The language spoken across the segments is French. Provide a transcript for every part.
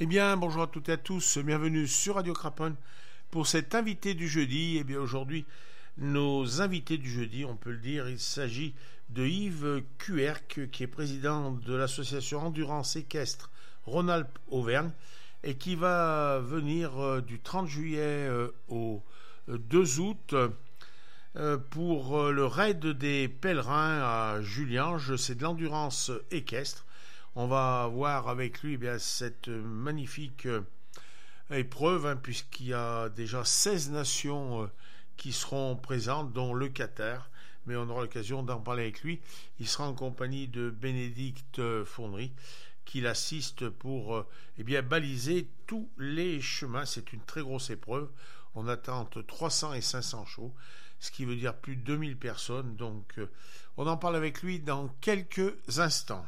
Eh bien, bonjour à toutes et à tous, bienvenue sur Radio Craponne pour cet invité du jeudi. Eh bien, aujourd'hui, nos invités du jeudi, on peut le dire, il s'agit de Yves Cuerck, qui est président de l'association Endurance Équestre Rhône-Alpes-Auvergne et qui va venir du 30 juillet au 2 août pour le raid des pèlerins à Juliange. C'est de l'endurance équestre. On va voir avec lui cette magnifique épreuve, puisqu'il y a déjà 16 nations qui seront présentes, dont le Qatar. Mais on aura l'occasion d'en parler avec lui. Il sera en compagnie de Bénédicte Fournery, qui l'assiste pour baliser tous les chemins. C'est une très grosse épreuve. On attend entre 300 et 500 chevaux, ce qui veut dire plus de 2000 personnes. Donc, on en parle avec lui dans quelques instants.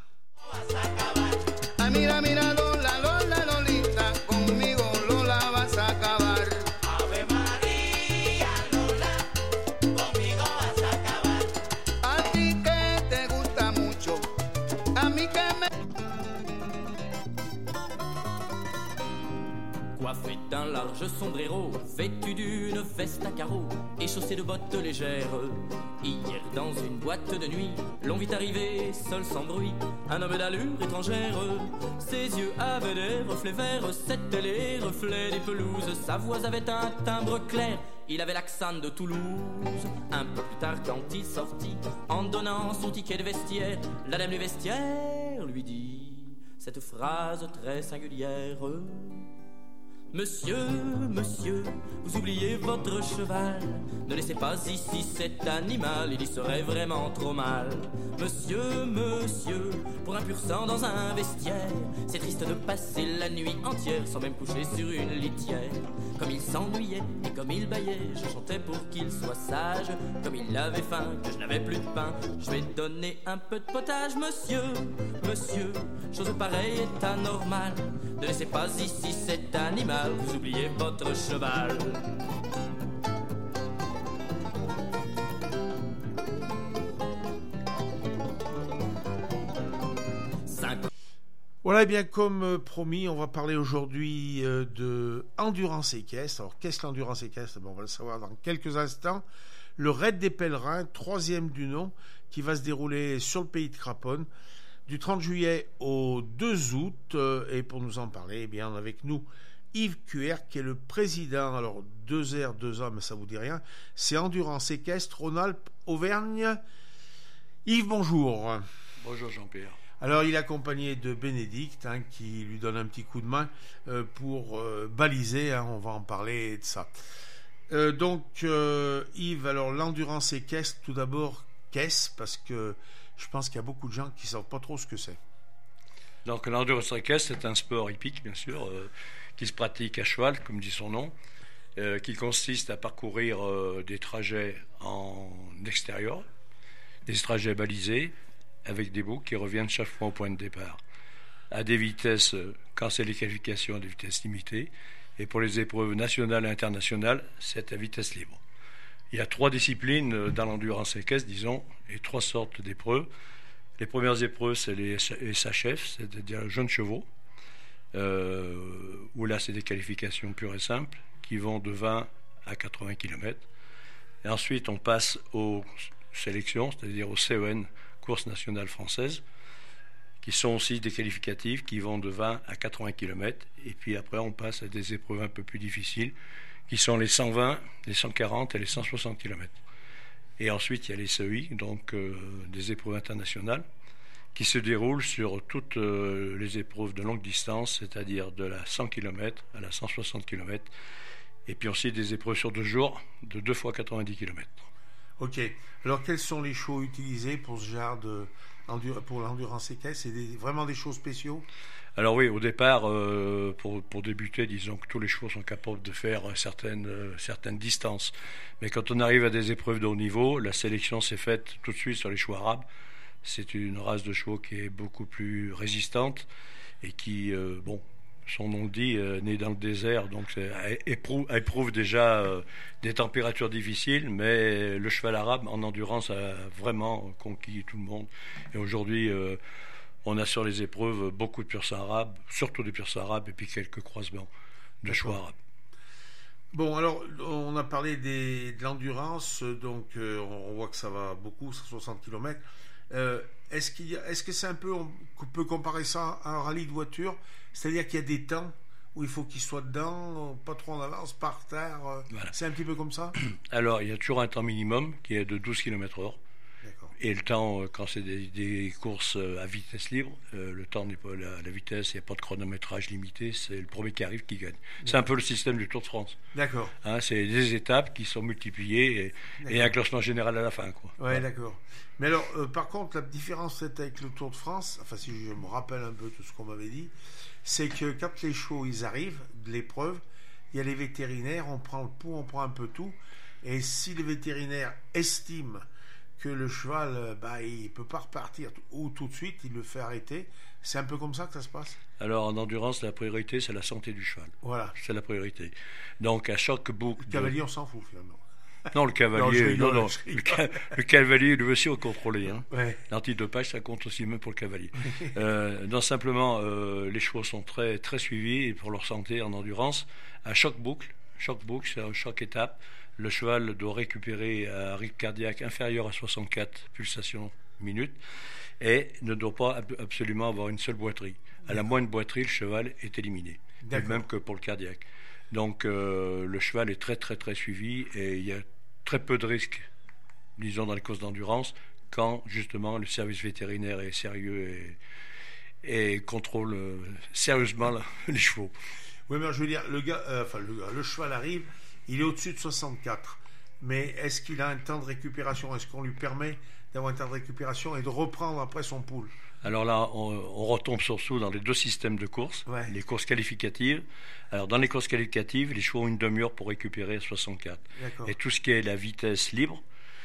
Mira, mira, Lola, Lola, Lolita, conmigo Lola vas a acabar. Ave María, Lola, conmigo vas a acabar. A ti que te gusta mucho, a mí que me... Coiffé d'un large sombrero, vêtu d'une veste à carreaux et chaussé de bottes légères. Hier dans une boîte de nuit, l'on vit arriver, seul sans bruit, un homme d'allure étrangère. Ses yeux avaient des reflets verts, c'étaient les reflets des pelouses. Sa voix avait un timbre clair, il avait l'accent de Toulouse. Un peu plus tard quand il sortit, en donnant son ticket de vestiaire, la dame du vestiaire lui dit cette phrase très singulière. Monsieur, monsieur, vous oubliez votre cheval. Ne laissez pas ici cet animal, il y serait vraiment trop mal. Monsieur, monsieur, pour un pur sang dans un vestiaire, c'est triste de passer la nuit entière sans même coucher sur une litière. Comme il s'ennuyait et comme il bâillait, je chantais pour qu'il soit sage. Comme il avait faim, que je n'avais plus de pain, je vais donner un peu de potage. Monsieur, monsieur, chose pareille est anormale. Ne laissez pas ici cet animal, vous oubliez votre cheval. Voilà, bien comme promis, on va parler aujourd'hui de endurance équestre. Alors, qu'est-ce que l'endurance équestre? On va le savoir dans quelques instants. Le raid des pèlerins, 3e du nom, qui va se dérouler sur le pays de Craponne du 30 juillet au 2 août. Et pour nous en parler, on a avec nous Yves Cuerck, qui est le président, alors 2 R, 2 A, mais ça vous dit rien, c'est Endurance Équestre Rhône-Alpes-Auvergne. Yves, bonjour. Bonjour Jean-Pierre. Alors, il est accompagné de Bénédicte, qui lui donne un petit coup de main pour baliser, on va en parler de ça. Donc, Yves, alors l'endurance équestre, tout d'abord, qu'est-ce? Parce que je pense qu'il y a beaucoup de gens qui ne savent pas trop ce que c'est. Donc, l'endurance équestre, c'est un sport hippique, bien sûr, qui se pratique à cheval, comme dit son nom, qui consiste à parcourir des trajets en extérieur, des trajets balisés, avec des boucles qui reviennent chaque fois au point de départ, à des vitesses, quand c'est les qualifications, à des vitesses limitées, et pour les épreuves nationales et internationales, c'est à vitesse libre. Il y a 3 disciplines dans l'endurance équestre, disons, et 3 sortes d'épreuves. Les premières épreuves, c'est les SHF, c'est-à-dire jeunes chevaux, où là, c'est des qualifications pures et simples, qui vont de 20 à 80 km. Et ensuite, on passe aux sélections, c'est-à-dire aux CEN, courses nationales françaises, qui sont aussi des qualificatives qui vont de 20 à 80 km. Et puis après, on passe à des épreuves un peu plus difficiles, qui sont les 120, les 140 et les 160 km. Et ensuite, il y a les CEI, donc des épreuves internationales, qui se déroulent sur toutes les épreuves de longue distance, c'est-à-dire de la 100 km à la 160 km. Et puis aussi des épreuves sur 2 jours, de 2 fois 90 km. Ok. Alors, quels sont les chevaux utilisés pour ce genre pour l'endurance équestre? C'est vraiment des chevaux spéciaux? Alors oui, au départ, pour débuter, disons que tous les chevaux sont capables de faire certaines distances. Mais quand on arrive à des épreuves de haut niveau, la sélection s'est faite tout de suite sur les chevaux arabes. C'est une race de chevaux qui est beaucoup plus résistante et qui, son nom le dit, né dans le désert, donc éprouve déjà des températures difficiles, mais le cheval arabe en endurance a vraiment conquis tout le monde. Et aujourd'hui, On a sur les épreuves beaucoup de pur sang arabe, surtout des pur sang arabes, et puis quelques croisements de chevaux arabes. Bon, alors, on a parlé de l'endurance, donc on voit que ça va beaucoup, 160 km. Est-ce que c'est un peu, on peut comparer ça à un rallye de voiture, c'est-à-dire qu'il y a des temps où il faut qu'il soit dedans, pas trop en avance, par terre, Voilà. c'est un petit peu comme ça? Alors, il y a toujours un temps minimum qui est de 12 km/h. D'accord. Et le temps, quand c'est des courses à vitesse libre, le temps n'est pas la vitesse, il n'y a pas de chronométrage limité, c'est le premier qui arrive qui gagne. C'est un peu le système du Tour de France. D'accord. Hein, c'est des étapes qui sont multipliées et un classement général à la fin, quoi. Ouais, d'accord. Mais alors, par contre, la différence peut-être avec le Tour de France, enfin si je me rappelle un peu tout ce qu'on m'avait dit, c'est que quand les chevaux ils arrivent de l'épreuve, il y a les vétérinaires, on prend le pouls, on prend un peu tout, et si le vétérinaire estime que le cheval, il peut pas repartir, ou tout de suite, il le fait arrêter, c'est un peu comme ça que ça se passe? Alors en endurance, la priorité, c'est la santé du cheval. Voilà. C'est la priorité. Donc à chaque boucle... Le cavalier, on s'en fout finalement. Non, le cavalier, Non, non, je rigole. le cavalier, lui aussi, on contrôlé. Hein. Ouais. L'antidopage, ça compte aussi même pour le cavalier. Non, simplement, les chevaux sont très, très suivis pour leur santé en endurance. À chaque boucle, c'est à chaque étape, le cheval doit récupérer un rythme cardiaque inférieur à 64 pulsations minutes et ne doit pas absolument avoir une seule boiterie. À la moindre boiterie, le cheval est éliminé. Et même que pour le cardiaque. Donc le cheval est très très très suivi et il y a très peu de risques, disons, dans les courses d'endurance quand justement le service vétérinaire est sérieux et contrôle sérieusement les chevaux. Oui, mais je veux dire, le cheval arrive, il est au-dessus de 64. Mais est-ce qu'il a un temps de récupération? Est-ce qu'on lui permet d'avoir un temps de récupération et de reprendre après son poule? Alors là, on retombe surtout dans les deux systèmes de courses, Ouais. les courses qualificatives. Alors dans les courses qualificatives, les chevaux ont une demi-heure pour récupérer à 64. D'accord. Et tout ce qui est la vitesse libre,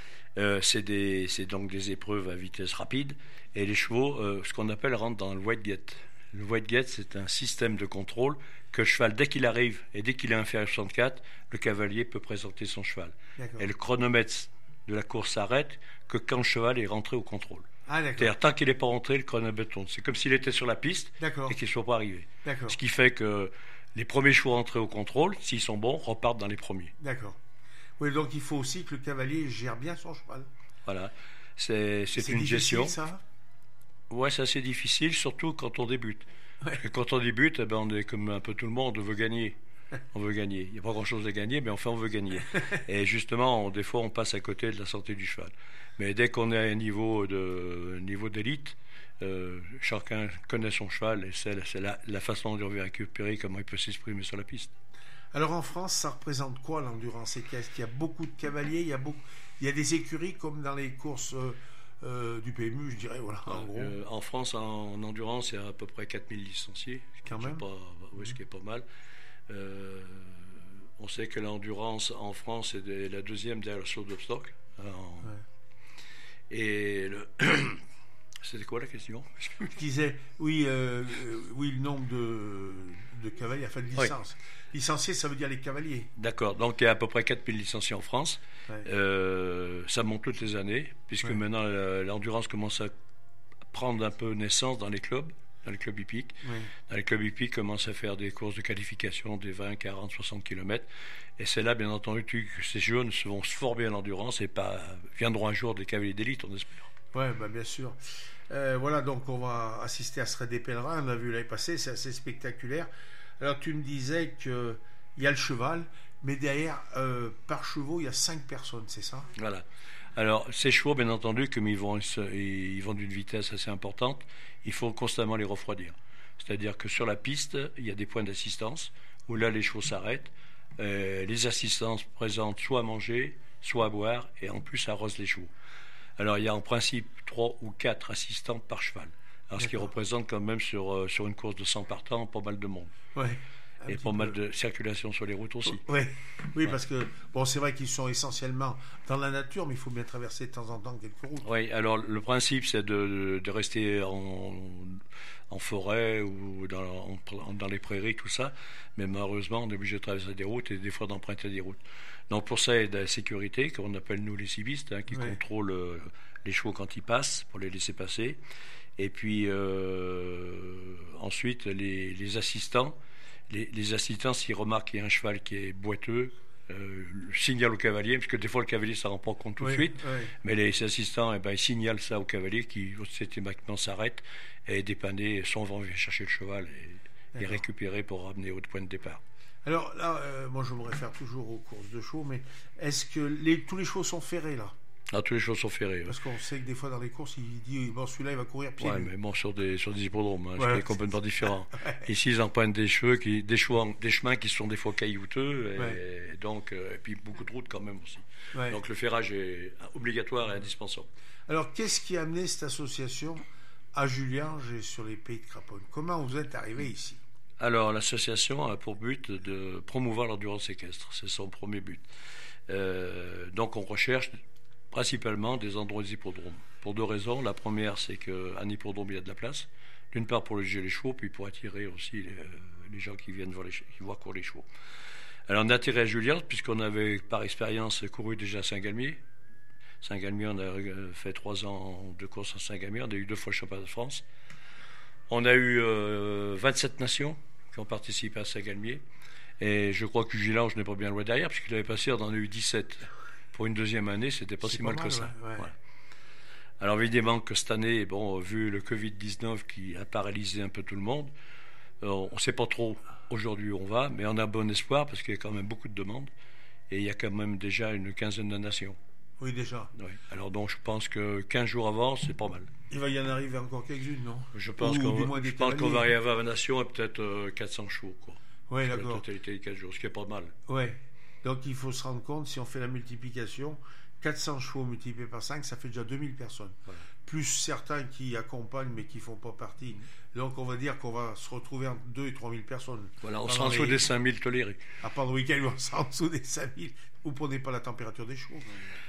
c'est donc des épreuves à vitesse rapide. Et les chevaux, ce qu'on appelle, rentrent dans le white gate. Le white gate, c'est un système de contrôle que le cheval, dès qu'il arrive et dès qu'il est inférieur à 64, le cavalier peut présenter son cheval. D'accord. Et le chronomètre de la course s'arrête que quand le cheval est rentré au contrôle. Ah, d'accord. C'est-à-dire, tant qu'il n'est pas rentré, le chronomètre tourne. C'est comme s'il était sur la piste D'accord. et qu'il ne soit pas arrivé. D'accord. Ce qui fait que les premiers chevaux rentrés au contrôle, s'ils sont bons, repartent dans les premiers. D'accord. Oui, donc il faut aussi que le cavalier gère bien son cheval. Voilà. C'est une difficile, gestion. ça? Ouais, c'est assez difficile, surtout quand on débute. Ouais. Parce que quand on débute, on est comme un peu tout le monde, on veut gagner. On veut gagner. Il n'y a pas grand-chose à gagner, mais enfin, on veut gagner. Et justement, des fois, on passe à côté de la santé du cheval. Mais dès qu'on est à un niveau d'élite, chacun connaît son cheval et c'est la façon de le récupérer, comment il peut s'exprimer sur la piste. Alors en France, ça représente quoi l'endurance? Est-ce qu'il y a beaucoup de cavaliers? Il y a des écuries comme dans les courses du PMU, je dirais, voilà, en gros. En France, en endurance, il y a à peu près 4000 licenciés. Quand même. Ce qui est pas mal. On sait que l'endurance en France est la deuxième derrière le saut d'obstacle. Et c'était quoi la question? Je disais, oui, le nombre de cavaliers, enfin de licences. Licenciés, ça veut dire les cavaliers. D'accord, donc il y a à peu près 4000 licenciés en France. Ouais. Ça monte toutes les années, puisque maintenant l'endurance commence à prendre un peu naissance dans les clubs hippiques. Ouais. Dans les clubs hippiques, commencent à faire des courses de qualification des 20, 40, 60 km. Et c'est là, bien entendu, que ces jeunes vont se former à l'endurance et viendront un jour des cavaliers d'élite, on espère. Oui, bien sûr. Voilà, donc on va assister à ce raid des pèlerins. On a vu l'année passée, c'est assez spectaculaire. Alors tu me disais qu'il y a le cheval, mais derrière, par chevaux, il y a 5 personnes, c'est ça? Voilà. Alors, ces chevaux, bien entendu, comme ils vont d'une vitesse assez importante, il faut constamment les refroidir. C'est-à-dire que sur la piste, il y a des points d'assistance, où là, les chevaux s'arrêtent. Les assistances présentent soit à manger, soit à boire, et en plus, arrosent les chevaux. Alors, il y a en principe 3 ou 4 assistants par cheval. Alors, ce qui représente quand même sur une course de 100 partants, pas mal de monde. Ouais. Et pas mal de circulation sur les routes aussi. Oui, parce que c'est vrai qu'ils sont essentiellement dans la nature, mais il faut bien traverser de temps en temps quelques routes. Oui, alors le principe, c'est de rester en forêt ou dans les prairies, tout ça. Mais malheureusement, on est obligé de traverser des routes et des fois d'emprunter des routes. Donc pour ça, il y a de la sécurité, qu'on appelle nous les civistes, qui contrôlent les chevaux quand ils passent, pour les laisser passer. Et puis ensuite, les assistants, les assistants, s'ils remarquent qu'il y a un cheval qui est boiteux, signalent au cavalier, parce que des fois le cavalier ne s'en rend pas compte tout de suite, mais les assistants, ils signalent ça au cavalier qui systématiquement s'arrête et est dépanné, son vent vient chercher le cheval et récupérer pour ramener au point de départ. Alors là, moi je me réfère toujours aux courses de chevaux, mais est-ce que tous les chevaux sont ferrés là? Ah, tous les chevaux sont ferrés. Parce qu'on sait que des fois dans les courses, il dit bon, celui-là il va courir pied nus. Mais bon, sur des hippodromes, ce qui est complètement différent. Ici, ils empruntent des chemins qui sont des fois caillouteux, et donc, et puis beaucoup de routes quand même aussi. Donc le ferrage est obligatoire et indispensable. Alors, qu'est-ce qui a amené cette association à Juliange et sur les Pays de Craponne? Comment vous êtes arrivé ici? Alors, l'association a pour but de promouvoir l'endurance équestre. C'est son premier but. Donc, on recherche principalement des endroits d'hippodrome. Pour deux raisons. La première, c'est qu'un hippodrome, il y a de la place. D'une part, pour loger les chevaux, puis pour attirer aussi les gens qui viennent voir courir les chevaux. Alors, on a atterri à Juliange, puisqu'on avait, par expérience, couru déjà à Saint-Galmier. Saint-Galmier, on a fait 3 ans de course à Saint-Galmier. On a eu 2 fois le championnat de France. On a eu 27 nations qui ont participé à Saint-Galmier. Et je crois que Juliange n'est pas bien loin derrière, puisqu'il avait passé, on en a eu 17. Pour une deuxième année, c'était pas si mal que ça. Voilà. Alors évidemment que cette année, vu le Covid-19 qui a paralysé un peu tout le monde, on ne sait pas trop aujourd'hui où on va, mais on a bon espoir parce qu'il y a quand même beaucoup de demandes et il y a quand même déjà une quinzaine de nations. Oui, déjà. Oui. Alors donc je pense que 15 jours avant, c'est pas mal. Il va y en arriver encore quelques-unes, non? Je pense qu'on va arriver à 20 nations et peut-être 400 chevaux, quoi. Oui, d'accord. La totalité des 4 jours, ce qui est pas mal. Oui. Donc il faut se rendre compte, si on fait la multiplication, 400 chevaux multipliés par 5, ça fait déjà 2000 personnes. Voilà. Plus certains qui accompagnent mais qui ne font pas partie. Donc on va dire qu'on va se retrouver entre 2 et 3 000 personnes. Voilà, on sera en dessous des 5 000 tolérés. À part le week-end, on sera en dessous des 5 000. Vous ne prenez pas la température des chevaux?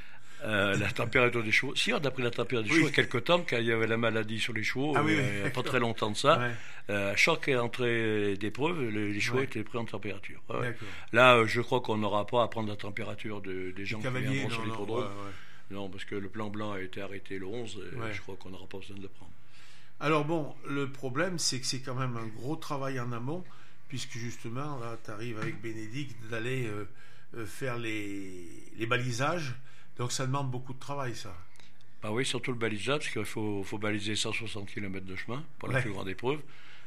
La température des chevaux. Si, on a pris la température des chevaux il y a quelques temps, quand il y avait la maladie sur les chevaux, il n'y a pas très longtemps de ça. À chaque entrée d'épreuve, les chevaux étaient pris en température. Là, je crois qu'on n'aura pas à prendre la température des gens qui viendront sur l'hippodrome. Non, parce que le plan blanc a été arrêté le 11, et je crois qu'on n'aura pas besoin de le prendre. Alors bon, le problème, c'est que c'est quand même un gros travail en amont, puisque justement, là, tu arrives avec Bénédicte d'aller faire les balisages. Donc ça demande beaucoup de travail, ça. Bah oui, surtout le balisage, parce qu'il faut baliser 160 km de chemin pour la plus grande épreuve.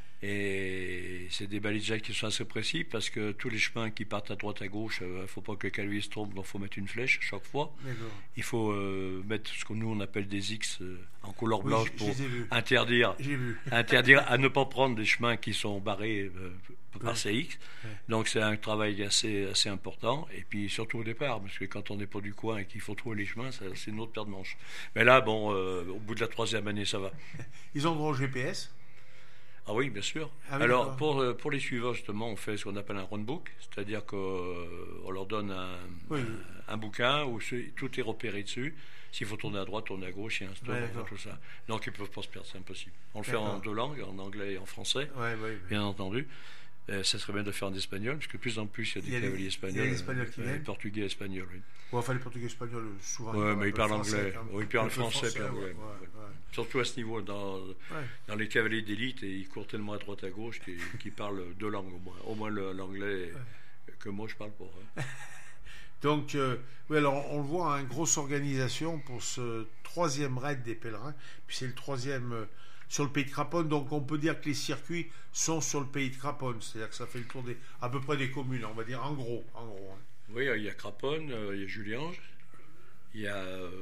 Et c'est des balisages qui sont assez précis, parce que tous les chemins qui partent à droite, à gauche, il ne faut pas que le cavalier se trompe, donc il faut mettre une flèche chaque fois. Il faut mettre ce que nous on appelle des X en couleur blanche pour interdire à ne pas prendre des chemins qui sont barrés par ces X. Donc c'est un travail assez important, et puis surtout au départ, parce que quand on n'est pas du coin et qu'il faut trouver les chemins, c'est une autre paire de manches. Mais là, au bout de la 3e année, ça va. Ils ont droit au GPS? Ah oui, bien sûr. Alors, pour les suivants, justement, on fait ce qu'on appelle un roundbook, c'est-à-dire qu'on leur donne un bouquin où tout est repéré dessus. S'il faut tourner à droite, tourner à gauche, il y a un stop, tout ça. Donc, ils ne peuvent pas se perdre, c'est impossible. On le fait en 2 langues, en anglais et en français, bien entendu. Ça serait bien de le faire en espagnol, parce que de plus en plus, il y a des cavaliers espagnols. Il y a des Espagnols qui viennent. Portugais, espagnols, oui. Enfin, les portugais espagnols, souvent. Oui, mais ils parlent anglais. Ils parlent français, puis anglais. Surtout à ce niveau, dans les cavaliers d'élite, et ils courent tellement à droite à gauche qu'ils parlent 2 langues au moins l'anglais que moi je parle pas. Donc, alors on le voit, grosse organisation pour ce 3e raid des pèlerins, puis c'est le 3e sur le Pays de Craponne, donc on peut dire que les circuits sont sur le Pays de Craponne, c'est-à-dire que ça fait le tour à peu près des communes, on va dire en gros. Oui, il y a Craponne, il y a Juliange, il y a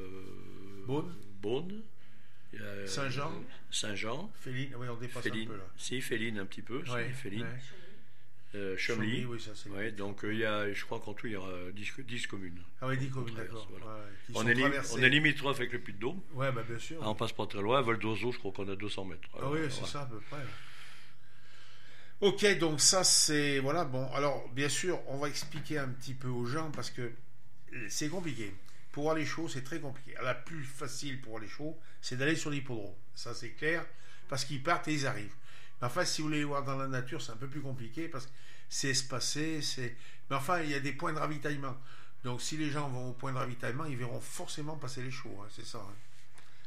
Beaune. Saint-Jean. Féline, oui, on dépasse Féline, un peu là. Si, Féline un petit peu, Féline. Chomly, oui, ça c'est. Donc je crois qu'en tout il y aura 10 communes. Ah oui, 10 communes, d'accord. Voilà. On est limitrophe avec le Puy-de-Dôme. Ouais, bah bien sûr. On passe pas très loin. Vol d'Oiseau, je crois qu'on a 200 mètres. Ah oui, c'est ça à peu près. Ok, donc ça c'est voilà. Bon, alors bien sûr, on va expliquer un petit peu aux gens parce que c'est compliqué. Pour voir les chevaux, c'est très compliqué. La plus facile pour voir les chevaux, c'est d'aller sur l'hippodrome. Ça, c'est clair, parce qu'ils partent et ils arrivent. Mais enfin, si vous voulez les voir dans la nature, c'est un peu plus compliqué, parce que c'est espacé, Mais enfin, il y a des points de ravitaillement. Donc, si les gens vont au point de ravitaillement, ils verront forcément passer les chevaux, c'est ça.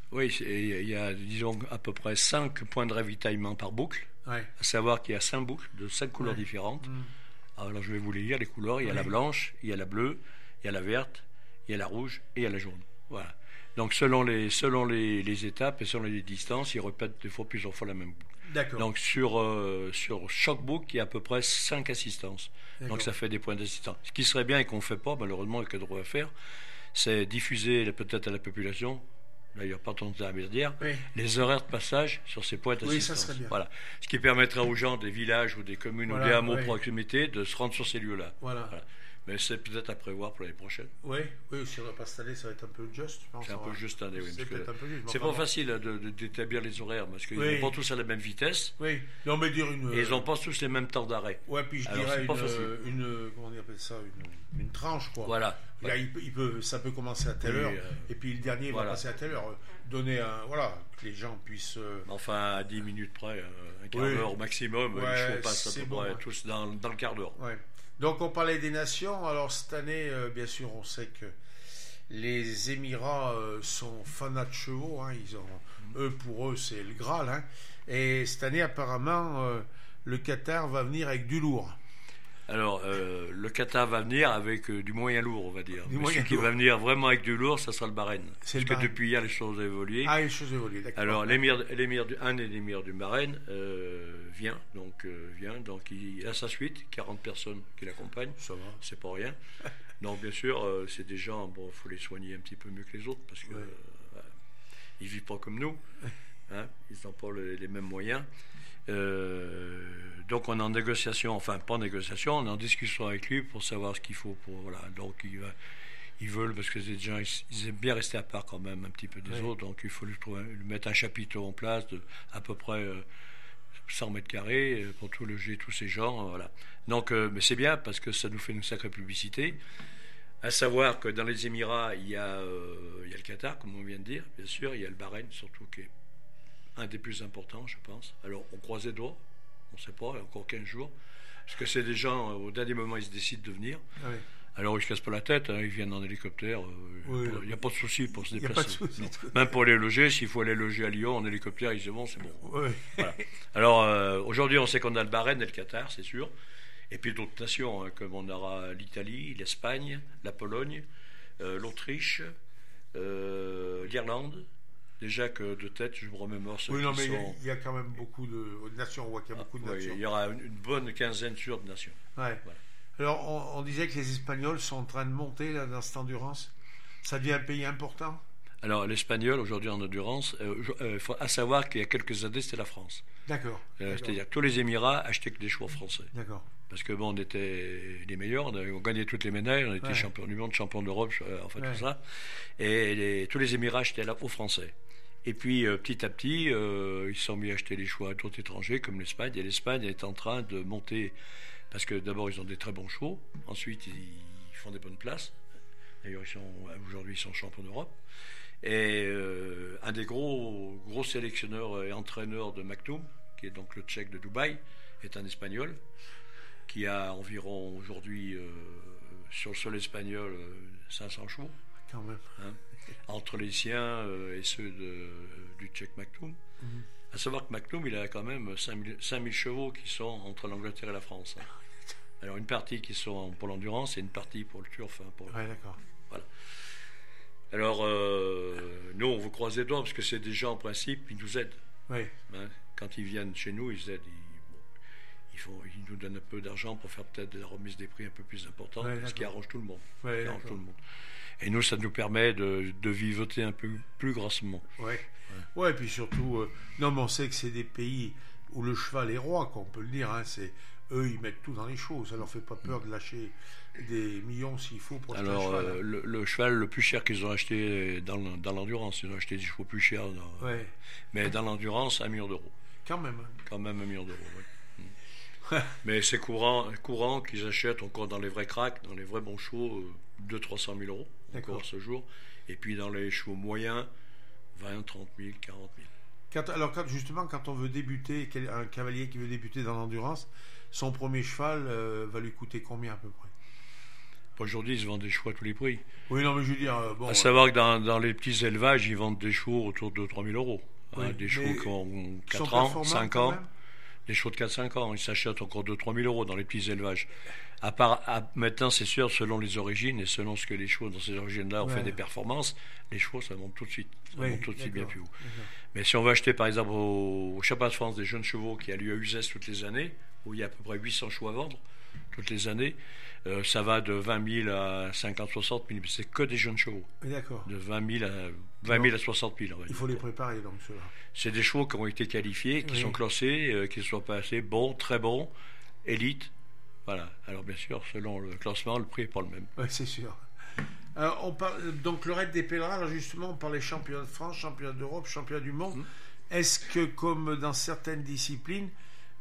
Oui, il y a, disons, à peu près 5 points de ravitaillement par boucle, Ouais. à savoir qu'il y a 5 boucles de 5 couleurs Ouais. différentes. Mm. Alors, je vais vous les lire, les couleurs. Il y a Oui. la blanche, il y a la bleue, il y a la verte, il y a la rouge et il y a la jaune. Voilà. Donc, selon les étapes et selon les distances, ils répètent des fois plusieurs fois la même boucle. D'accord. Donc, sur chaque boucle, il y a à peu près 5 assistances. D'accord. Donc, ça fait des points d'assistance. Ce qui serait bien et qu'on ne fait pas, malheureusement, et que droit à faire, c'est diffuser peut-être à la population, d'ailleurs pas tant d'intermédiaires, Oui. les horaires de passage sur ces points Oui, ça d'assistance. serait bien. Voilà. Ce qui permettra aux gens des villages ou des communes Voilà, ou des hameaux ouais. proximité de se rendre sur ces lieux-là. Voilà. Voilà. Mais c'est peut-être à prévoir pour l'année prochaine. Oui, oui, si on ne va pas s'installer, ça va être un peu juste, je pense. C'est un peu juste année, oui. C'est parce que peut-être un peu juste. mais c'est enfin, pas facile d'établir les horaires parce qu'ils Oui. n'ont pas tous à la même vitesse Oui, non, mais dire une. et ils n'ont pas tous les mêmes temps d'arrêt. Ouais, puis je Alors, dirais c'est pas facile. comment on appelle ça, une tranche, quoi. Voilà. Là, ça peut commencer à telle Oui, heure, et puis le dernier voilà. va passer à telle heure. Donner un, voilà, que les gens puissent. Enfin, à 10 minutes près, un quart Oui. d'heure au maximum, Ouais, les chevaux passent à c'est peu bon, près ouais. tous dans le quart d'heure. Ouais. Donc on parlait des nations. Alors cette année, bien sûr, on sait que les Émirats sont fanats de chevaux. Hein. Pour eux, c'est le Graal. Hein. Et cette année, apparemment, le Qatar va venir avec du lourd. Alors, le Qatar va venir avec du moyen lourd, on va dire. Du Mais moyen celui qui lourd. va venir vraiment avec du lourd, ça sera le Bahreïn. C'est Parce le que Bahreïn. depuis hier, les choses ont évolué. Ah, les choses évoluent, d'accord. Alors, l'émir du Bahreïn vient, donc il a sa suite, 40 personnes qui l'accompagnent. Ça va. C'est pas rien. Donc, bien sûr, c'est des gens, bon, il faut les soigner un petit peu mieux que les autres parce que Ouais. ils vivent pas comme nous. Hein, ils n'ont pas les mêmes moyens. Donc on est en négociation, enfin pas en négociation, on est en discussion avec lui pour savoir ce qu'il faut pour voilà. Donc ils veulent parce que les gens ils aiment bien rester à part quand même un petit peu des Oui. autres, donc il faut lui mettre un chapiteau en place de à peu près 100 mètres carrés pour tout loger tous ces gens, voilà. Donc mais c'est bien parce que ça nous fait une sacrée publicité. À savoir que dans les Émirats il y a le Qatar comme on vient de dire, bien sûr, il y a le Bahreïn surtout qui est un des plus importants, je pense. Alors, on croise les doigts, on ne sait pas, il y a encore 15 jours, parce que c'est des gens, au dernier moment, ils se décident de venir. Ah oui. Alors, ils ne se cassent pas la tête, hein, ils viennent en hélicoptère, Oui. il n'y a pas de souci pour se Il y a déplacer. pas de souci. Non. Même pour les loger, s'il faut aller loger à Lyon en hélicoptère, ils disent bon, c'est bon. Oui. Voilà. Alors, aujourd'hui, on sait qu'on a le Bahreïn et le Qatar, c'est sûr, et puis d'autres nations, hein, comme on aura l'Italie, l'Espagne, la Pologne, l'Autriche, l'Irlande. Déjà que de tête, je me remémore ceux Oui, non, qui mais sont... il y a quand même beaucoup de nations. On voit qu'il y a beaucoup de Oui, nations. il y aura une bonne quinzaine sûre de nations. Ouais. Voilà. Alors, on disait que les Espagnols sont en train de monter là, dans cette endurance. Ça devient un pays important. Alors, l'espagnol, aujourd'hui en endurance, faut à savoir qu'il y a quelques années, c'était la France. D'accord. D'accord. C'est-à-dire que tous les Émirats achetaient que des chevaux français. D'accord. Parce que bon, on était les meilleurs, on gagnait toutes les médailles, on était Ouais. champion du monde, champion d'Europe, enfin Ouais. tout ça. Et tous les Émirats achetaient là aux Français. Et puis petit à petit, ils se sont mis à acheter les chevaux à d'autres étrangers, comme l'Espagne. Et l'Espagne est en train de monter, parce que d'abord ils ont des très bons chevaux, ensuite ils font des bonnes places. D'ailleurs, aujourd'hui ils sont champions d'Europe. Et un des gros sélectionneurs et entraîneurs de Maktoum, qui est donc le Tchèque de Dubaï, est un Espagnol, qui a environ aujourd'hui sur le sol espagnol 500 chevaux. Quand même. Hein, entre les siens et ceux du Tchèque Maktoum. Mhm. À savoir que Maktoum, il a quand même 5000 chevaux qui sont entre l'Angleterre et la France. Hein. Alors une partie qui sont pour l'endurance et une partie pour le turf. Hein, Ouais, d'accord. Alors nous, on vous croise les doigts parce que c'est des gens en principe qui nous aident. Oui. Hein. Quand ils viennent chez nous, ils aident. Ils nous donnent un peu d'argent pour faire peut-être de la remise des prix un peu plus importante, Ouais, ce qui d'accord. arrange tout le monde. Ouais, Qui arrange d'accord. tout le monde. Et nous, ça nous permet de vivoter un peu plus grassement. Ouais. Ouais, et puis surtout, non, mais on sait que c'est des pays où le cheval est roi, quoi, on peut le dire. Hein, eux, ils mettent tout dans les choses. Ça leur fait pas peur de lâcher des millions s'il faut pour acheter un Alors, cheval. Hein. le cheval le plus cher qu'ils ont acheté dans l'endurance, ils ont acheté des chevaux plus chers, Ouais, mais dans l'endurance, 1 million d'euros. quand même. Hein. Quand même 1 million d'euros, oui. Mais c'est courant qu'ils achètent encore dans les vrais cracks, dans les vrais bons chevaux, 200 000 euros, D'accord. encore ce jour. Et puis dans les chevaux moyens, 20 30 000, 40 000. Alors, quand on veut débuter, un cavalier qui veut débuter dans l'endurance, son premier cheval va lui coûter combien à peu près? Aujourd'hui, ils se vendent des chevaux à tous les prix. Oui, non, mais je veux dire, bon. À savoir que dans les petits élevages, ils vendent des chevaux autour de 3 000 euros. Oui, Des mais chevaux qui ont sont 4 ans, performants 5 quand ans. même. Des chevaux de 4-5 ans, ils s'achètent encore 2-3 000 euros dans les petits élevages. Maintenant, c'est sûr, selon les origines et selon ce que les chevaux dans ces origines-là ont Ouais. fait des performances, les chevaux, ça monte tout de suite. Ça Oui, monte tout de suite bien d'accord, plus haut. d'accord. Mais si on veut acheter, par exemple, au Championnat de France des jeunes chevaux qui a lieu à Uzès toutes les années, où il y a à peu près 800 chevaux à vendre toutes les années, ça va de 20 000 à 50 60 000. C'est que des jeunes chevaux. Oui, d'accord. De 20 000 à 60 000. On va Il dire. faut les préparer, donc, ceux-là. C'est des chevaux qui ont été qualifiés, qui Oui. sont classés, qui sont passés bons, très bons, élite. Voilà. Alors bien sûr, selon le classement, le prix n'est pas le même. Oui, c'est sûr. On parle, donc, le raid des pèlerins, alors justement, on parlait championnat de France, championnat d'Europe, championnat du monde. Est-ce que, comme dans certaines disciplines,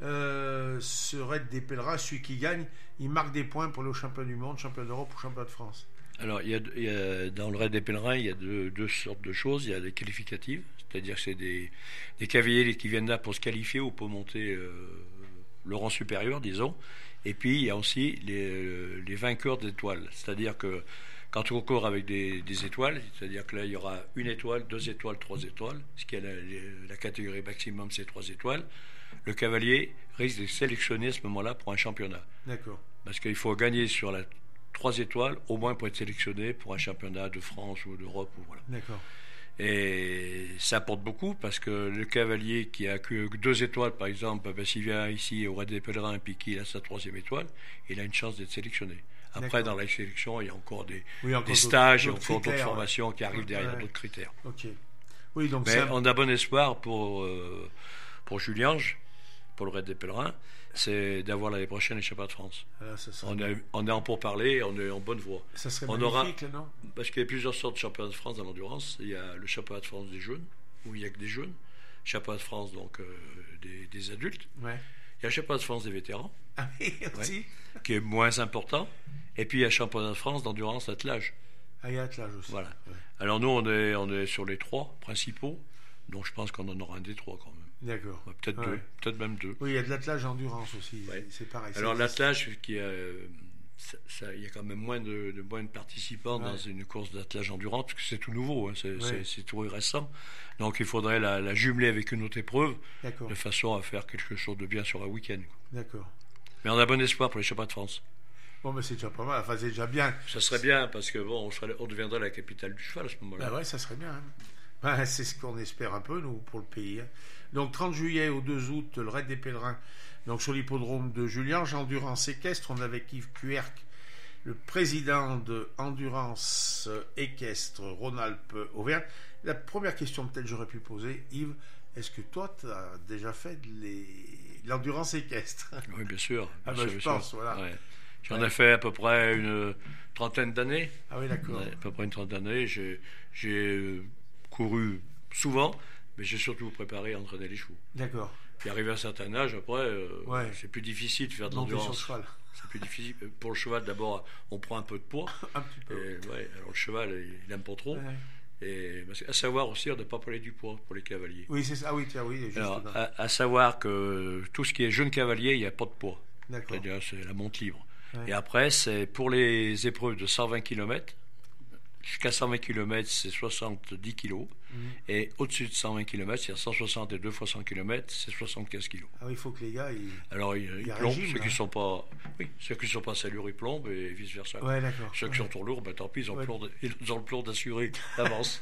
ce raid des pèlerins, celui qui gagne, il marque des points pour le championnat du monde, championnat d'Europe ou championnat de France? Alors, il y a, dans le raid des pèlerins, il y a deux sortes de choses. Il y a des qualificatives, c'est-à-dire que c'est des cavaliers qui viennent là pour se qualifier ou pour monter le rang supérieur, disons. Et puis, il y a aussi les vainqueurs d'étoiles, c'est-à-dire que quand on court avec des étoiles, c'est-à-dire que là, il y aura 1 étoile, 2 étoiles, 3 étoiles, ce qui est la catégorie maximum, c'est 3 étoiles. Le cavalier risque de sélectionner à ce moment-là pour un championnat. D'accord. Parce qu'il faut gagner sur la 3 étoiles, au moins pour être sélectionné pour un championnat de France ou d'Europe. Ou voilà. D'accord. Et ça apporte beaucoup parce que le cavalier qui a que 2 étoiles, par exemple, s'il vient ici au Raid des Pèlerins et puis qu'il a sa 3e étoile, il a une chance d'être sélectionné. Après, D'accord. dans la sélection, il y a encore des Encore stages, d'autres encore d'autres critères, formations qui arrivent derrière, Ouais. d'autres critères. Ok. Oui, donc Mais ça. on a bon espoir pour Juliange, pour le Raid des Pèlerins, c'est d'avoir l'année prochaine les championnats de France. Ça On est en pourparlers, on est en bonne voie. serait on magnifique, là, non? Parce qu'il y a plusieurs sortes de championnats de France dans l'endurance. Il y a le championnat de France des jeunes, où il n'y a que des jeunes. Championnat de France, donc, des adultes. Ouais. Il y a le championnat de France des vétérans, Ah oui, aussi. qui est moins important. Et puis il y a le championnat de France d'endurance attelage. Ah, il y a l'âge aussi. Voilà. Ouais. Alors nous, on est sur les 3 principaux. Donc je pense qu'on en aura un des 3 quand même. D'accord. Peut-être Ouais. 2, peut-être même 2. Oui, il y a de l'attelage endurance aussi. Ouais. C'est pareil. Alors ça existe. l'attelage, il y a quand même moins de participants dans Ouais. une course d'attelage endurance, parce que c'est tout nouveau, hein, Ouais. c'est tout récent. Donc il faudrait la jumeler avec une autre épreuve, D'accord. de façon à faire quelque chose de bien sur un week-end. D'accord. Mais on a bon espoir pour les championnats de France. Bon, mais c'est déjà pas mal. Enfin, c'est déjà bien. Ça serait bien, parce que bon, on deviendrait la capitale du cheval à ce moment-là. Bah ouais, ça serait bien. Hein. Bah, c'est ce qu'on espère un peu, nous, pour le pays. Hein. Donc, 30 juillet au 2 août, le Raid des Pèlerins. Donc, sur l'hippodrome de Juliange, endurance équestre. On est avec Yves Cuerc, le président de Endurance équestre Rhône-Alpes-Auvergne. La première question, peut-être, j'aurais pu poser, Yves, est-ce que toi, tu as déjà fait de l'endurance équestre? Oui, bien sûr. Ah bien bah, sûr, je bien pense, sûr. voilà. Ouais. J'en Ouais. ai fait à peu près une trentaine d'années. Ah oui, d'accord. Ouais, à peu près une trentaine d'années. J'ai couru souvent, mais j'ai surtout préparé à entraîner les chevaux. D'accord. Puis arrivé à un certain âge, après, Ouais. c'est plus difficile de faire de Monter sur le l'endurance. cheval. C'est plus difficile. Pour le cheval, d'abord, on prend un peu de poids. Un petit peu. Et, ouais, alors le cheval, il n'aime pas trop. Ouais. Et, à savoir aussi, on ne pas parler du poids pour les cavaliers. Oui, c'est ça. Ah oui, tiens, oui, juste Alors, dedans. à savoir que tout ce qui est jeune cavalier, il n'y a pas de poids. D'accord. C'est-à-dire, c'est la monte libre. Ouais. Et après, c'est pour les épreuves de 120 km. Jusqu'à 120 km, c'est 70 kg. Et au-dessus de 120 km, c'est-à-dire 160 et 2 fois 100 km, c'est 75 kg. Ah oui, il faut que les gars, ils... Alors, ils y a plombent. régime, Ceux qui là. sont pas... Oui, ceux qui ne sont pas salures, ils plombent et vice-versa. Ouais, d'accord. Ceux qui sont trop lourds, ben, tant pis, ils ont, Ouais. ils ont le plomb d'assurer l'avance.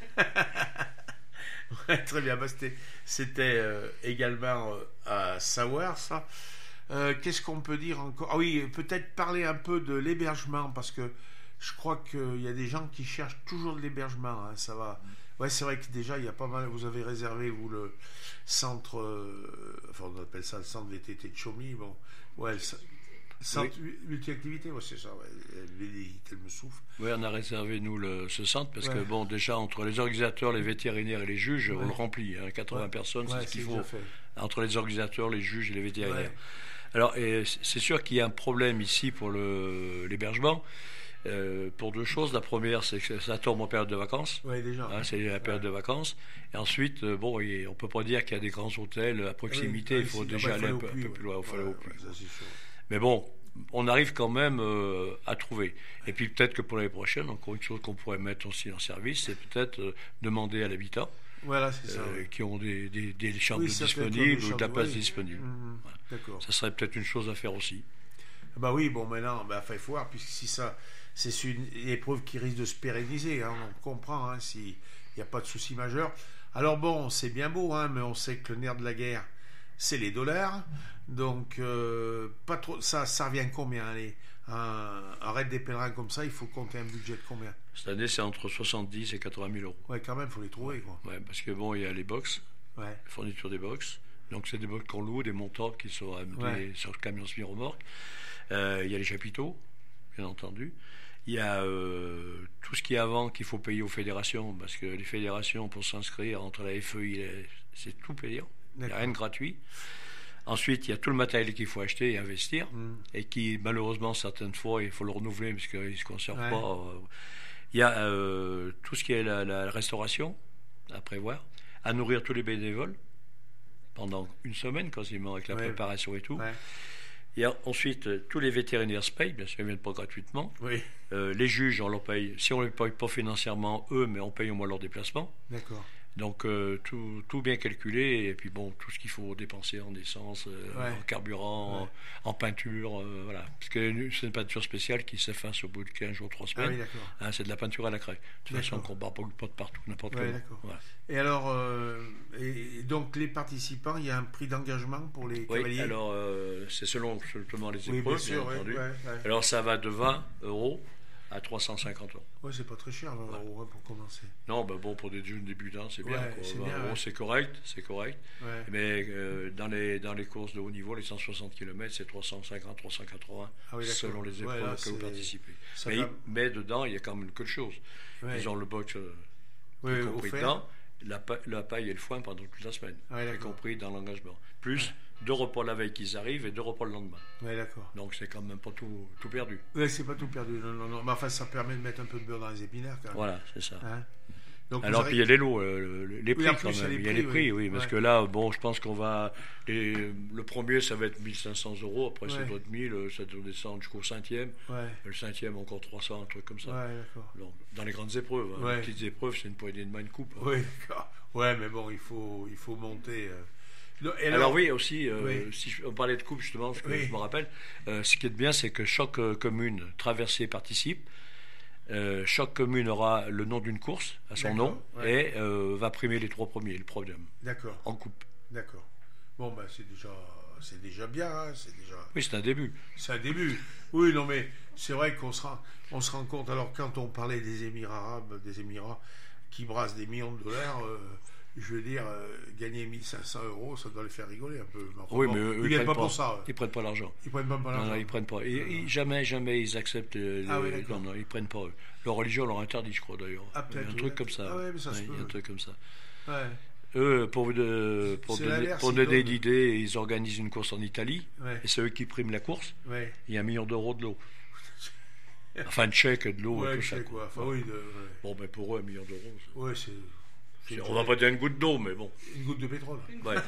Ouais, très bien. Bah, c'était également à savoir ça. Qu'est-ce qu'on peut dire encore? Ah oui, peut-être parler un peu de l'hébergement, parce que je crois qu'il y a des gens qui cherchent toujours de l'hébergement. Hein, ça va. Ouais, c'est vrai que déjà, il y a pas mal. Vous avez réservé, vous, le centre. Enfin, on appelle ça le centre VTT de Chaumy. Bon, ouais, le centre multi-activité, ouais, c'est ça. Ouais, elle me souffle. Oui, on a réservé, nous, ce centre, parce que, Ouais. bon, déjà, entre les organisateurs, les vétérinaires et les juges, on Ouais. le remplit. Hein, 80 Ouais. personnes, Ouais, c'est ce qu'il faut. déjà fait. Entre les organisateurs, les juges et les vétérinaires. Ouais. Alors, et c'est sûr qu'il y a un problème ici pour l'hébergement, pour deux choses. La première, c'est que ça tombe en période de vacances. Ouais, déjà. Hein, c'est la période de vacances. Et ensuite, bon, on peut pas dire qu'il y a des grands hôtels à proximité. Oui, il faut si, déjà là-bas, aller un il faut peu aller au plus puits, loin. Il faut aller au ouais, puits. ça, c'est sûr. Mais bon, on arrive quand même à trouver. Et puis peut-être que pour l'année prochaine, encore une chose qu'on pourrait mettre aussi en service, c'est peut-être demander à l'habitat Voilà, c'est ça. Oui. qui ont des chambres Oui, ça peut être disponibles des ou de la chambres, place oui. disponible. Mhm. Voilà. D'accord. Ça serait peut-être une chose à faire aussi. Bah oui, bon, maintenant, il faut voir, puisque si ça, c'est une épreuve qui risque de se pérenniser, hein, on comprend, hein, s'il n'y a pas de souci majeur. Alors bon, c'est bien beau, hein, mais on sait que le nerf de la guerre, c'est les dollars. Donc, pas trop, ça revient combien, allez, un raid des pèlerins comme ça, il faut compter un budget de combien? Cette année, c'est entre 70 et 80 000 euros. Ouais, quand même, il faut les trouver, quoi. Ouais, parce que bon, il y a les box, Ouais, la fourniture des box. Donc c'est des box qu'on loue, des montants qui sont amenés Ouais. sur le camion semi-remorque. Il y a les chapiteaux, bien entendu. Il y a tout ce qui est avant qu'il faut payer aux fédérations, parce que les fédérations, pour s'inscrire entre la FEI, c'est tout payant. Il n'y a D'accord. rien de gratuit. Ensuite, il y a tout le matériel qu'il faut acheter et investir, Mm. et qui, malheureusement, certaines fois, il faut le renouveler parce qu'il ne se conserve Ouais. pas. Il y a tout ce qui est la restauration à prévoir, à nourrir tous les bénévoles pendant une semaine quasiment avec la Ouais. préparation et tout. Ouais. Il y a ensuite tous les vétérinaires se payent, bien sûr, ils ne viennent pas gratuitement. Oui, Les juges, on leur paye, si on ne les paye pas financièrement eux, mais on paye au moins leur déplacement. d'accord. Donc tout bien calculé, et puis bon, tout ce qu'il faut dépenser en essence, Ouais. en carburant, Ouais. en peinture, voilà. Parce que c'est une peinture spéciale qui s'efface au bout de 15 jours, 3 Ah semaines. oui, d'accord. Hein, c'est de la peinture à la craie. De toute façon, D'accord. qu'on barre pas de partout, n'importe Ouais, comment. d'accord. Voilà. Et alors, et donc les participants, il y a un prix d'engagement pour les Oui, cavaliers? alors c'est selon justement les Oui, épreuves, bien sûr, ouais, entendu. ouais, ouais. Alors ça va de 20 euros à 350 euros. Ouais, c'est pas très cher, 20 euros, ouais, pour commencer. Non, ben bon, pour des jeunes débutants, c'est bien. Ouais, Quoi. c'est 20 bien, euros, ouais. c'est correct, c'est correct. Ouais. Mais dans les courses de haut niveau, les 160 km, c'est 350, 380, Ah oui, d'accord. selon les Ouais, épreuves là, que vous c'est- participez. ça Mais, va- mais dedans, il y a quand même quelque chose. Ouais. Ils ont le box Ouais, compris offert. dedans, la paille et le foin pendant toute la semaine, Ouais, y d'accord. compris dans l'engagement. Plus 2 repas la veille qu'ils arrivent et 2 repas le lendemain. Ouais, d'accord. Donc c'est quand même pas tout perdu. Ouais, c'est pas tout perdu. Non, non, non. Mais enfin, ça permet de mettre un peu de beurre dans les épinards, quand même. Voilà, c'est ça. Hein. Donc, Alors, vous puis il y a les lots, les prix en quand plus, même. il Il y a les prix, oui, parce Ouais. que là, bon, je pense qu'on va. Le premier, ça va être 1500 euros, après, ça Ouais. doit être 1000, ça doit descendre jusqu'au cinquième. Ouais, Le cinquième, encore 300, un truc comme ça. ouais, d'accord. Donc, dans les grandes épreuves. Hein. Ouais. Les petites épreuves, c'est une poignée de main, une coupe. Hein. Oui, d'accord. Ouais, mais bon, il faut monter. Et Alors, oui, aussi, oui. si on parlait de coupe, justement, parce que Oui. je me rappelle, ce qui est bien, c'est que chaque commune traversée participe. Chaque commune aura le nom d'une course à son D'accord, nom ouais. et va primer les 3 premiers, le podium, D'accord, en coupe. d'accord. Bon, bah, c'est déjà bien, hein, Oui, c'est un début. c'est un début. Oui, non, mais c'est vrai qu'on on se rend compte. Alors, quand on parlait des Émirats arabes, des Émirats qui brassent des millions de dollars, je veux dire, gagner 1500 euros, ça doit les faire rigoler un peu. Mais enfin, Oui, bon, mais eux, ils gagnent pas pour ça. Ils prennent pas l'argent. Ils prennent pas Non, l'argent. non, ils prennent pas. Jamais ils acceptent. Ah oui, d'accord. Non, ils prennent pas eux. Leur religion leur interdit, je crois d'ailleurs. Ah, Il y a peut-être, un oui. truc comme ça. Ah ouais, mais ça se Il y a peut. un truc comme ça. Ouais, Eux, C'est l'inverse, pour ils donner donnent. l'idée, ils organisent une course en Italie. ouais, Et c'est eux qui priment la course. ouais. Il y a 1 million d'euros de l'eau. Enfin, de chèques, de l'eau Ouais, et tout je ça. sais quoi. Enfin, oui, ouais. Bon, ben pour eux, 1 million d'euros. Ouais, c'est On va pas dire une goutte d'eau, mais bon. une goutte de pétrole. Ouais.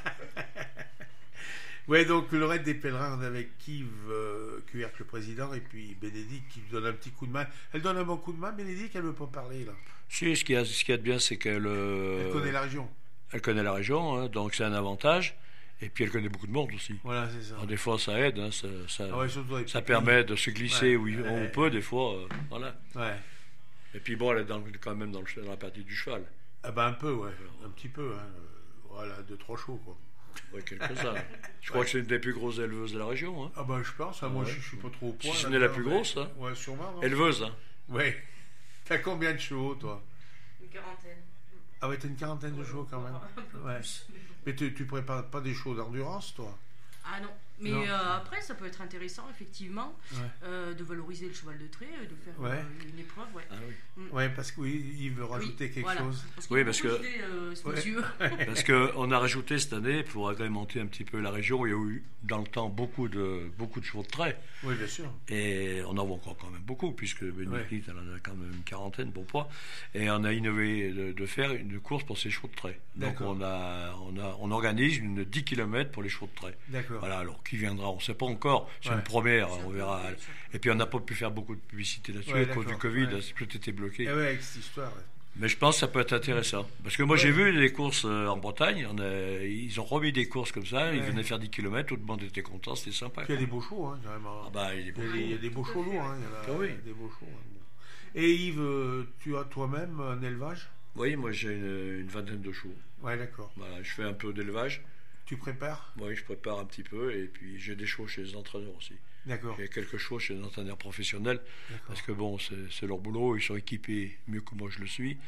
Ouais, donc le raid des pèlerins, on est avec Yves Cuerc, le président, et puis Bénédicte qui donne un petit coup de main. Elle donne un bon coup de main, Bénédicte, elle veut pas parler, là. Si, ce qu'il y a de bien, c'est qu'elle Elle connaît la région. elle connaît la région, hein, donc c'est un avantage. Et puis elle connaît beaucoup de monde aussi. Voilà, c'est ça. Alors, des fois, ça aide, hein, Ah ouais, surtout avec ça les permet de se glisser Ouais. où on peut, des fois. Voilà. pays. Ouais. Et puis bon, elle est quand même dans la partie du cheval. Ah bah un peu, ouais. Un petit peu, hein. Voilà, 2-3 chevaux, quoi. Ouais, quelques-uns. Je crois que c'est une des plus grosses éleveuses de la région. Hein. Ah bah je pense, hein, moi Ouais. je suis pas trop au point. Si ce là, n'est la dedans, plus mais- grosse, hein. Ouais, sûrement. non Éleveuse, hein. Ouais. T'as combien de chevaux, toi? Une quarantaine. Ah ouais, t'as une quarantaine de chevaux quand même. Un peu Ouais. plus. Mais tu prépares pas des chevaux d'endurance, toi? Ah non. Mais Non. après, ça peut être intéressant, effectivement, Ouais. de valoriser le cheval de trait, de faire Ouais. une épreuve. Ouais. Ah oui. Ouais, parce que oui, il veut rajouter Oui, quelque voilà. chose. Parce Oui, qu'il y a parce beaucoup que- d'idées, ce Ouais. monsieur. Parce qu'on a rajouté cette année, pour agrémenter un petit peu la région, il y a eu dans le temps beaucoup de chevaux de trait. Oui, bien sûr. Et on en voit encore quand même beaucoup, puisque Bénédicte, elle en a quand même une quarantaine, bon poids. Et on a innové de faire une course pour ces chevaux de trait. Donc D'accord. on organise une 10 km pour les chevaux de trait. D'accord. Voilà, alors qui viendra. On ne sait pas encore. C'est une première, on verra. Oui, Et puis on n'a pas pu faire beaucoup de publicité là-dessus Ouais, à cause du d'accord, Covid. ouais. Tout était bloqué. Eh ouais, avec cette histoire. Ouais. Mais je pense que ça peut être intéressant. Parce que moi, j'ai vu les courses en Bretagne. Ils ont remis des courses comme ça. Ils Ouais. venaient faire 10 km. Tout le monde était content. C'était sympa. Puis il y a des beaux shows, hein, carrément. Ah bah, il est beau. Il y a des beaux shows lourds, hein, il y en a, Ah oui. des beaux shows. Hein. Et Yves, tu as toi-même un élevage? Oui, moi, j'ai une vingtaine de chevaux. Ouais, d'accord. Voilà, je fais un peu d'élevage. Tu prépares? Oui, je prépare un petit peu. Et puis, j'ai des chevaux chez les entraîneurs aussi. D'accord. J'ai quelques chevaux chez les entraîneurs professionnels. Parce que bon, c'est leur boulot. Ils sont équipés mieux que moi, je le suis.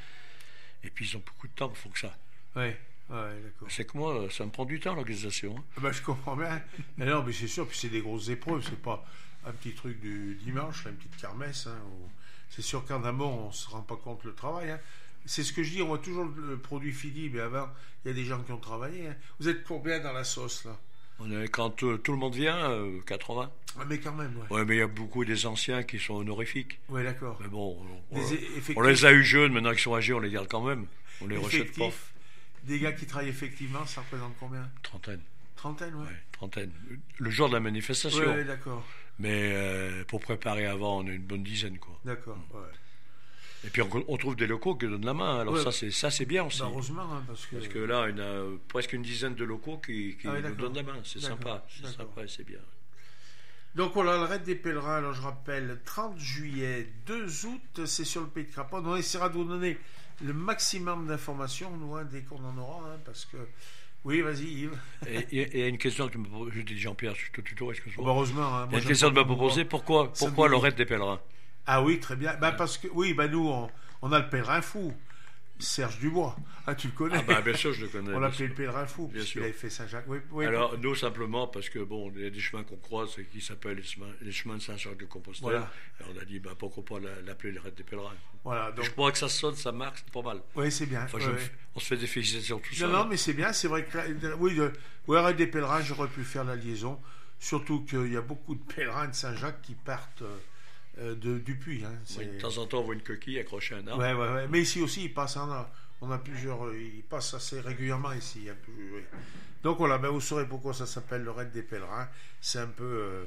Et puis, ils ont beaucoup de temps. Il faut que ça. Ouais, d'accord. C'est que moi, ça me prend du temps, l'organisation. Hein. Ah bah, je comprends bien. Mais non, mais c'est sûr, puis c'est des grosses épreuves. C'est pas un petit truc du dimanche, là, une petite kermesse. Hein, où... C'est sûr qu'en amont, on ne se rend pas compte le travail. Hein. C'est ce que je dis, on voit toujours le produit fini, mais avant, il y a des gens qui ont travaillé. Hein. Vous êtes combien dans la sauce, là? Quand tout le monde vient, 80. Ah, mais quand même, ouais. Ouais, mais il y a beaucoup des anciens qui sont honorifiques. Ouais, d'accord. Mais bon, Effectifs, on les a eu jeunes, maintenant qu'ils sont âgés, on les garde quand même. On les rejette pas. Des gars qui travaillent effectivement, ça représente combien? Trentaine. Trentaine, ouais. Ouais, trentaine. Le jour de la manifestation. Ouais, d'accord. Mais pour préparer avant, on a une bonne dizaine, quoi. D'accord, ouais. Et puis on trouve des locaux qui donnent la main. Alors Ouais. ça c'est bien aussi. Bah, heureusement, hein, parce que là, il y a presque une dizaine de locaux qui Ah ouais, nous d'accord. donnent la main. C'est D'accord, sympa. C'est d'accord. sympa et c'est bien. Donc voilà, le raid des pèlerins, alors je rappelle, 30 juillet, 2 août, c'est sur le pays de Craponne. On essaiera de vous donner le maximum d'informations, nous, hein, dès qu'on en aura, hein, parce que... Oui, vas-y, Yves. Et il y a une question que je dis Jean-Pierre, je te tutoie, excuse-moi. Bah, heureusement. Hein, Il y moi, a une question de me proposer, Ça pourquoi me le dit- raid des pèlerins? Ah oui, très bien. Bah, parce que, oui, bah, nous, on a le pèlerin fou, Serge Dubois. Ah, tu le connais. Ah bah bien sûr, je le connais. On bien l'appelait sûr. le pèlerin fou, Bien puisqu'il sûr. avait fait Saint-Jacques. Oui, oui, Alors, nous, simplement, parce que, bon, il y a des chemins qu'on croise qui s'appellent les chemins de Saint-Jacques-de-Compostelle. Voilà. Et on a dit, bah, pourquoi pas l'appeler le raid des pèlerins. voilà, Et donc, je crois que ça sonne, ça marque, c'est pas mal. oui, c'est bien. Enfin, ouais, ouais. on se fait des félicitations tout ça. Non, non, mais c'est bien, c'est vrai que, oui, raid des pèlerins, j'aurais pu faire la liaison, surtout qu'il y a beaucoup de pèlerins de Saint-Jacques qui partent du puits. Hein, Oui, de temps en temps, on voit une coquille accrochée à un arbre. ouais. Mais ici aussi, ils passent on a plusieurs, ils passent assez régulièrement ici. Il y a oui. Donc voilà, ben vous saurez pourquoi ça s'appelle le raid des pèlerins. C'est un peu,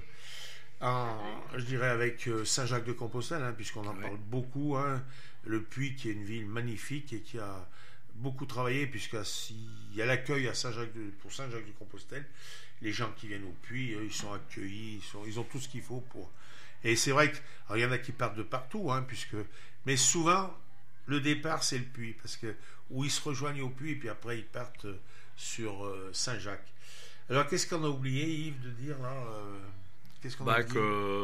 je dirais, avec Saint-Jacques-de-Compostelle, hein, puisqu'on en parle beaucoup. Hein, le Puy, qui est une ville magnifique et qui a beaucoup travaillé, puisqu'il y a l'accueil à pour Saint-Jacques-de-Compostelle. Les gens qui viennent au Puy, ils sont accueillis, ils ont tout ce qu'il faut pour. Et c'est vrai qu'il y en a qui partent de partout, hein, mais souvent, le départ, c'est le Puy, parce que où ils se rejoignent au Puy, et puis après, ils partent sur Saint-Jacques. Alors, qu'est-ce qu'on a oublié, Yves, de dire, là Qu'est-ce qu'on a Bah, dit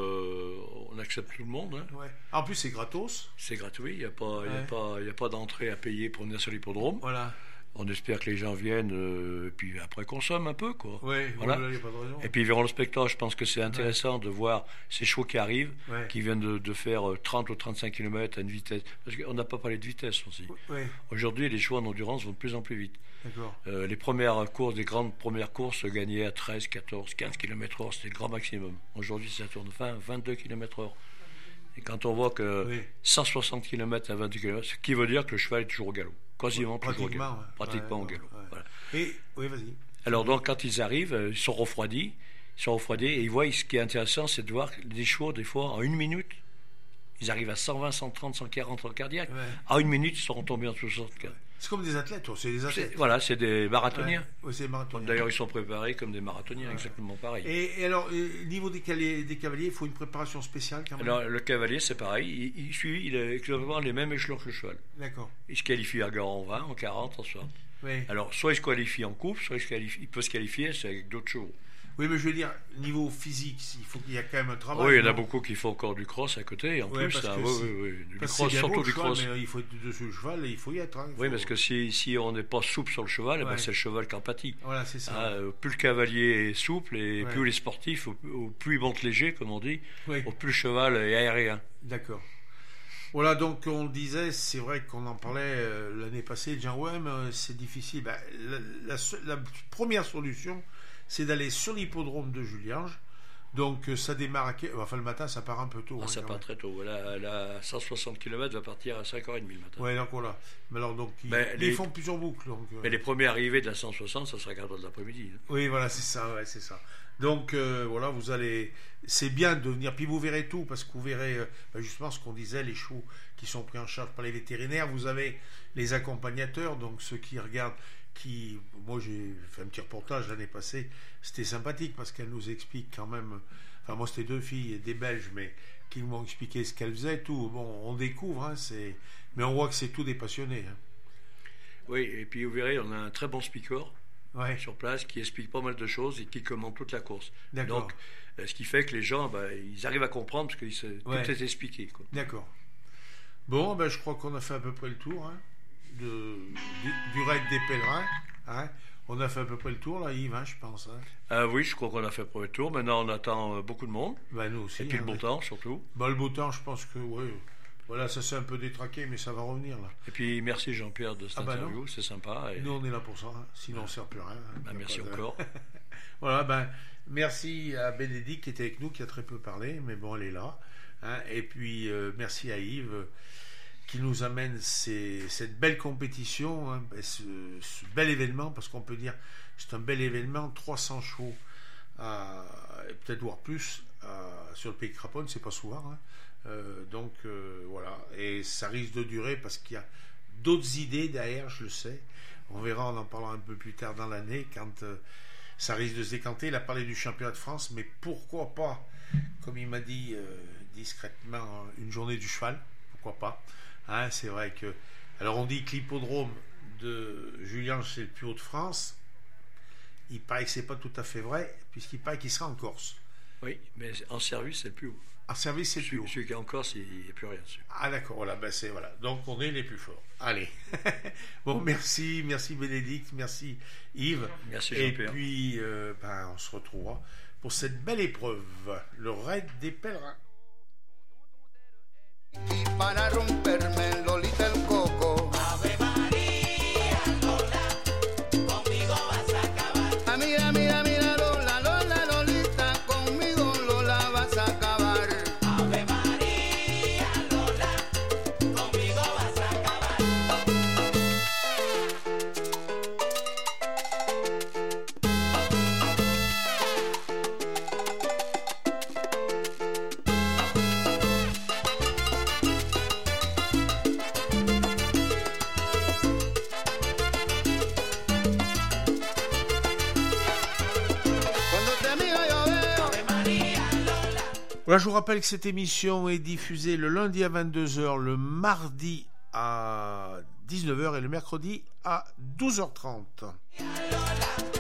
on accepte tout le monde. Hein. Ouais. En plus, c'est gratos. C'est gratuit, il n'y a pas, Ouais. y a pas d'entrée à payer pour venir sur l'hippodrome. Voilà. On espère que les gens viennent, et puis après consomment un peu, quoi. Ouais, Voilà. il n'y a pas de raison. Et puis ils verront le spectacle. Je pense que c'est intéressant de voir ces chevaux qui arrivent, Ouais. qui viennent de faire 30 ou 35 km à une vitesse. Parce qu'on n'a pas parlé de vitesse aussi. Ouais, Aujourd'hui, les chevaux en endurance vont de plus en plus vite. d'accord. Les premières courses, les grandes premières courses gagnaient à 13, 14, 15 km/h. C'était le grand maximum. Aujourd'hui, ça tourne 20, 22 km/h. Et quand on voit que Oui. 160 km à 22 km, ce qui veut dire que le cheval est toujours au galop. Quasiment toujours au galop. Ouais. Pratiquement au Ouais, galop. ouais. Voilà. Et, oui, vas-y. Alors donc quand ils arrivent, ils sont refroidis. Et ils voient, ce qui est intéressant, c'est de voir des chevaux, des fois, en une minute, ils arrivent à 120, 130, 140 en cardiaque. Ouais. En une minute, ils seront tombés en 64. C'est comme des athlètes, toi, c'est des athlètes. Voilà, c'est des marathoniens. Ouais, c'est des marathoniens. D'ailleurs, ils sont préparés comme des marathoniens, exactement pareil. Et alors, niveau des cavaliers, il faut une préparation spéciale quand même. Alors, le cavalier, c'est pareil. Il suit il a exactement les mêmes échelons que le cheval. D'accord. Il se qualifie à en 20, en 40, en 60. Oui. Alors, soit il se qualifie en coupe, soit il peut se qualifier c'est avec d'autres chevaux. Oui, mais je veux dire, niveau physique, il faut qu'il y a quand même un travail. Oui, il y en a non beaucoup qui font encore du cross à côté, en Ouais, plus. parce Hein, que oui. Du Parce que cross, c'est bien beau, surtout le du cheval, cross. mais il faut être dessus le cheval et il faut y être. Hein, Oui, faut- parce que si on n'est pas souple sur le cheval, eh ben, Ouais. c'est le cheval qui en pâtit. Voilà, c'est ça. Ah, plus le cavalier est souple et Ouais. plus les sportifs, au plus ils montent léger, comme on dit, Oui, au plus le cheval est aérien. d'accord. Voilà, donc on le disait, c'est vrai qu'on en parlait l'année passée, disant ouais, mais c'est difficile. Ben, la première solution, c'est d'aller sur l'hippodrome de Juliange. Donc ça démarre enfin le matin, ça part un peu tôt. Ah, ça quand part même. très tôt. Voilà, la 160 km va partir à 5h30 le matin. Ouais, donc voilà. Mais alors donc Ben, ils les- font plusieurs boucles. Donc, Mais les premiers arrivés de la 160, ça sera 4h de l'après-midi. Oui, voilà, c'est ça, ouais, c'est ça. Donc voilà, vous allez, c'est bien de venir, puis vous verrez tout, parce que vous verrez justement ce qu'on disait, les chevaux qui sont pris en charge par les vétérinaires. Vous avez les accompagnateurs, donc ceux qui regardent, moi j'ai fait un petit reportage l'année passée, c'était sympathique parce qu'elles nous expliquent quand même. Enfin moi c'était 2 filles, des Belges, mais qui m'ont expliqué ce qu'elles faisaient, tout. Bon, on découvre, hein, mais on voit que c'est tout des passionnés. Hein. Oui, et puis vous verrez, on a un très bon speaker Ouais, sur place qui explique pas mal de choses et qui commente toute la course. d'accord. Donc, ce qui fait que les gens, ils arrivent à comprendre parce que Ouais. tout est expliqué. Quoi. D'accord. Bon, ben, je crois qu'on a fait à peu près le tour hein, du raid des pèlerins. Hein. On a fait à peu près le tour, là, Yves, hein, je pense. Hein. Oui, je crois qu'on a fait le premier tour. Maintenant, on attend beaucoup de monde. Ben, nous aussi. Et puis hein, le beau ouais. temps, surtout. Ben, le beau temps, je pense que, oui. Voilà, ça s'est un peu détraqué, mais ça va revenir, là. Et puis, merci Jean-Pierre de cette Ah bah non. interview. C'est sympa. Et, Nous, on est là pour ça, hein. Sinon on ne sert plus à rien. Hein. Y a merci pas de- encore. Voilà, ben, merci à Bénédicte qui était avec nous, qui a très peu parlé, mais bon, elle est là. Hein. Et puis, merci à Yves qui nous amène cette belle compétition, hein, ce bel événement, parce qu'on peut dire c'est un bel événement, 300 chevaux, et peut-être voire plus, sur le pays de Craponne, c'est pas souvent. Hein. Donc voilà, et ça risque de durer parce qu'il y a d'autres idées derrière, je le sais. On verra, on en parlera un peu plus tard dans l'année quand ça risque de se décanter. Il a parlé du championnat de France, mais pourquoi pas, comme il m'a dit discrètement, une journée du cheval, pourquoi pas. Hein, c'est vrai que, alors on dit que l'hippodrome de Julien c'est le plus haut de France. Il paraît que c'est pas tout à fait vrai, puisqu'il paraît qu'il sera en Corse. Oui, mais en service, c'est le plus haut. En service, c'est le plus haut. Celui qui est en Corse, il n'y a plus rien dessus. Ah d'accord, voilà, ben c'est voilà. Donc on est les plus forts. Allez. Bon, merci Bénédicte, merci Yves. Merci Et Jean-Pierre. puis on se retrouvera pour cette belle épreuve, le raid des pèlerins. Y para romperme Lolita el coco. Ave María, Lola, conmigo vas a acabar. Ah, mira, mira, mira, Lola, Lola, Lolita, conmigo Lola vas a acabar. Ave María, Lola, conmigo vas a acabar. Cuando te miro yo veo. Ave María, Lola. Voilà, je vous rappelle que cette émission est diffusée le lundi à 22h, le mardi à 19h et le mercredi à 12h30. Lola,